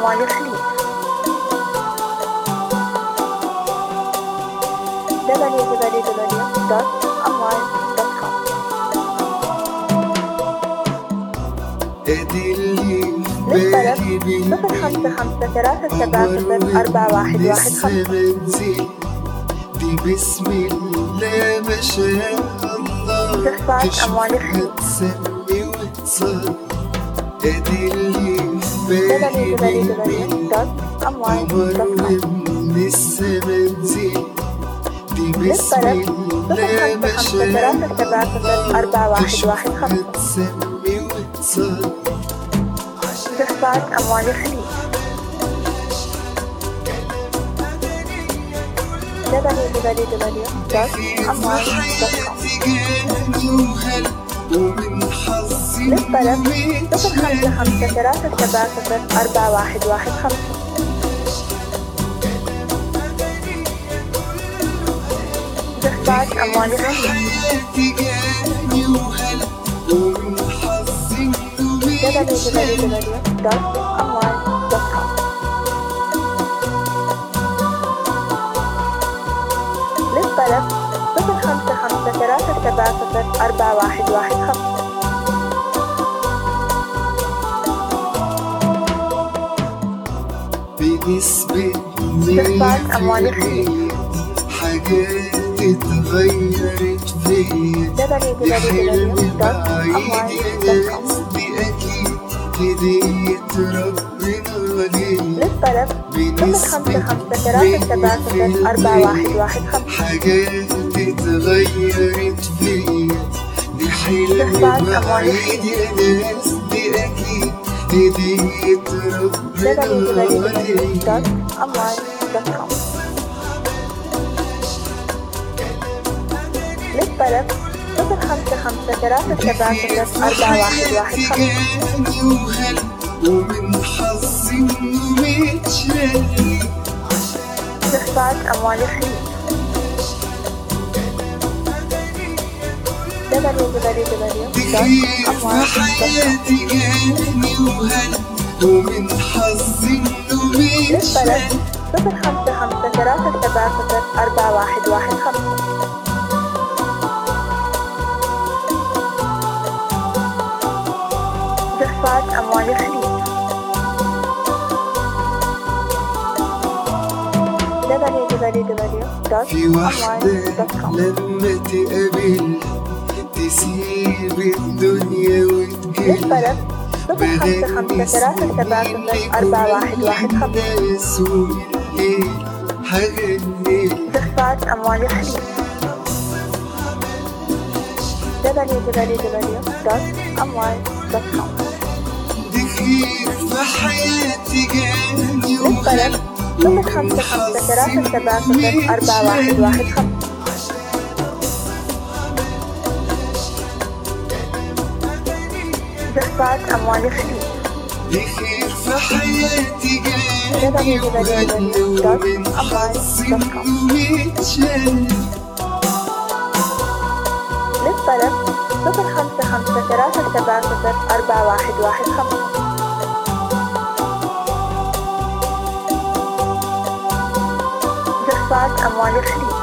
أموال الخليج www.amwal.com. للطلب 05537041115. دي بسم الله ما شاء الله استخفاف أموال الخليج تسمي وتصل ادي اللي بالي www.amwal.com. من السمنزل دي بسم للطلب الله ما شاء الله 05537041115. تسمي وتصل استخفاف أموال الخليج www.amwal.com. ومن حظي للطلب 05537041115. استخفاف أموال الخليج www.amwal.com. للطلب 05537041115. بنسبة استخفاف أموال الخليج حاجات اتغيرت فيا حلم بعيد يا ناس دي أكيد هدية ربنا ليا للطلب بنسبة 05537041115. حاجات اتغيرت فيا دي حلم بعيد يا ناس دي أكيد هدية ربنا ليا www.amwal.com. للطلب 05537041115. ومن حظي انه متشلي استخفاف أموال الخليج كتير في www.amwal.com. حياتي جاني وهل ومن حظي انه للطلب متشلي 05537041115. استخفاف أموال الخليج في واحدة www.amwal.com. لما تقابل تسيب الدنيا وتجيب للطلب 05537041115. الناس والليل هغني استخفاف أموال الخليج www.amwal.com. دي خير في حياتي جاني للطلب 05537041115. استخفاف أموال الخليج دي خير في حياتي جاني ومن حظي انه متشلي للطلب 05537041115. استخفاف أموال الخليج